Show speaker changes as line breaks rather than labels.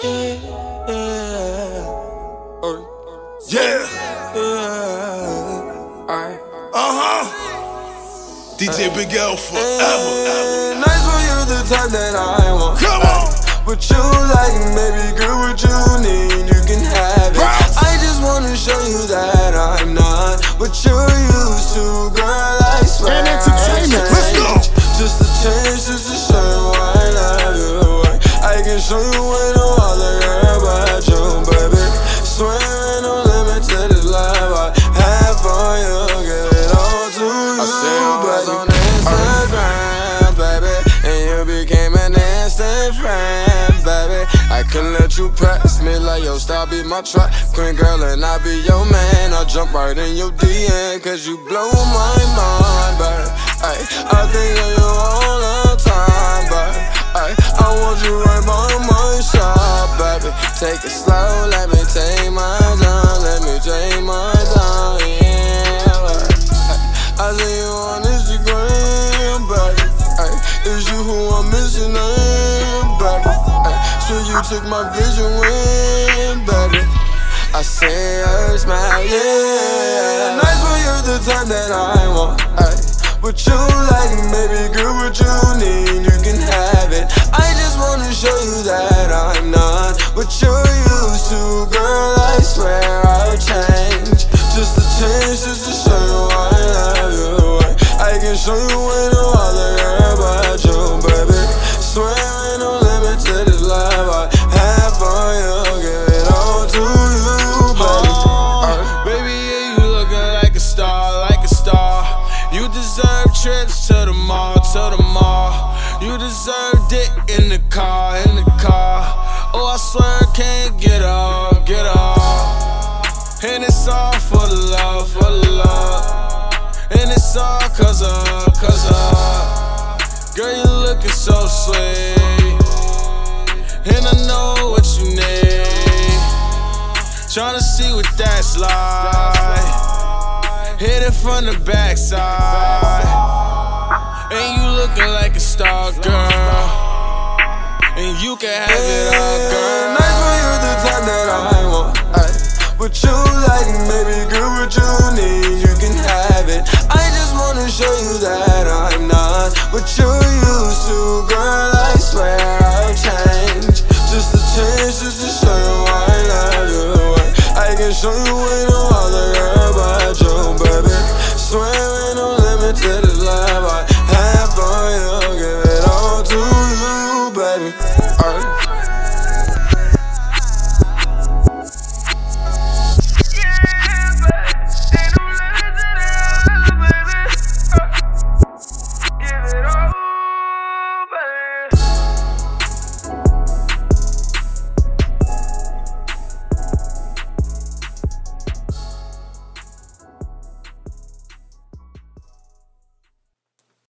Yeah. DJ Big L forever.
Nice for you, the type that I want.
Come on.
What you like, baby girl, what you need, you can have it. I just wanna show you that I'm not what you're used to, girl. I swear.
And entertainment.
Let's go.
Just a change, just to show you I love you. I can show you when no other girl but you, baby. Swear ain't no limit to this love I have for you. Give it all to you. I was on Instagram, baby, and you became an instant friend, baby. I couldn't let you press me like yo, stop be my track queen, girl, and I be your man. I jump right in your DM, cause you blow my mind, baby. Ay, I think of you all the time, baby. Ay, I want you right by my side, baby. Take it slow, let me take my time, let me take my time, yeah, baby. I see you on Instagram, baby. Ay, it's you who I'm missing, baby. Ay, so you took my vision away, baby. I see her smile, yeah. Nice for you, the time that I want. Ay, what you like, baby girl, what you need, you can have it. I just wanna show you that I'm not what you're used to, girl. I swear I'll change, just to change, just to show you I love you. I can show you when no other girl but you, baby. Swear ain't no limit to this love I have for you. Give it all to you, baby.
Baby, yeah, you looking like a star, like a star. You deserve trips to the mall, to the mall. You deserve dick in the car, in the car. Oh, I swear I can't get off, get off. And it's all for the love, for the love. And it's all cause of, girl, you looking so sweet. And I know what you need. Tryna see what that's like. Hit it from the backside. And you looking like a star, girl. And you can have it all, girl.
Nice for you, the time that I want. Ay, what you like, baby girl, what you need, you can have it. I just wanna show you that I'm not what you're used to, girl. I swear I'll change, just to change, just to show you I love you. I can show you